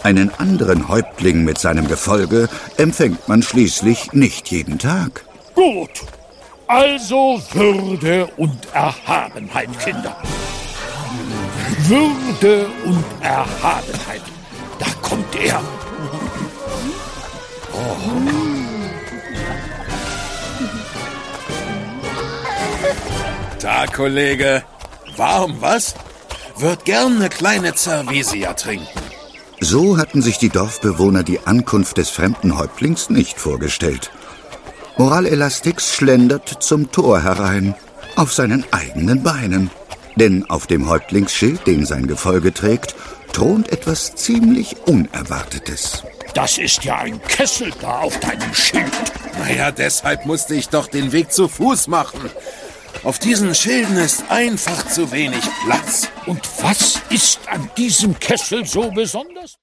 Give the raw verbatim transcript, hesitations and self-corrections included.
Einen anderen Häuptling mit seinem Gefolge empfängt man schließlich nicht jeden Tag. Gut, also Würde und Erhabenheit, Kinder. Würde und Erhabenheit. Da kommt er. Oh. Tag, Kollege. Warm, was? Würd gern eine kleine Cervesia trinken. So hatten sich die Dorfbewohner die Ankunft des fremden Häuptlings nicht vorgestellt. Moral Elastix schlendert zum Tor herein, auf seinen eigenen Beinen. Denn auf dem Häuptlingsschild, den sein Gefolge trägt, thront etwas ziemlich Unerwartetes. Das ist ja ein Kessel da auf deinem Schild. Naja, deshalb musste ich doch den Weg zu Fuß machen. Auf diesen Schilden ist einfach zu wenig Platz. Und was ist an diesem Kessel so besonders?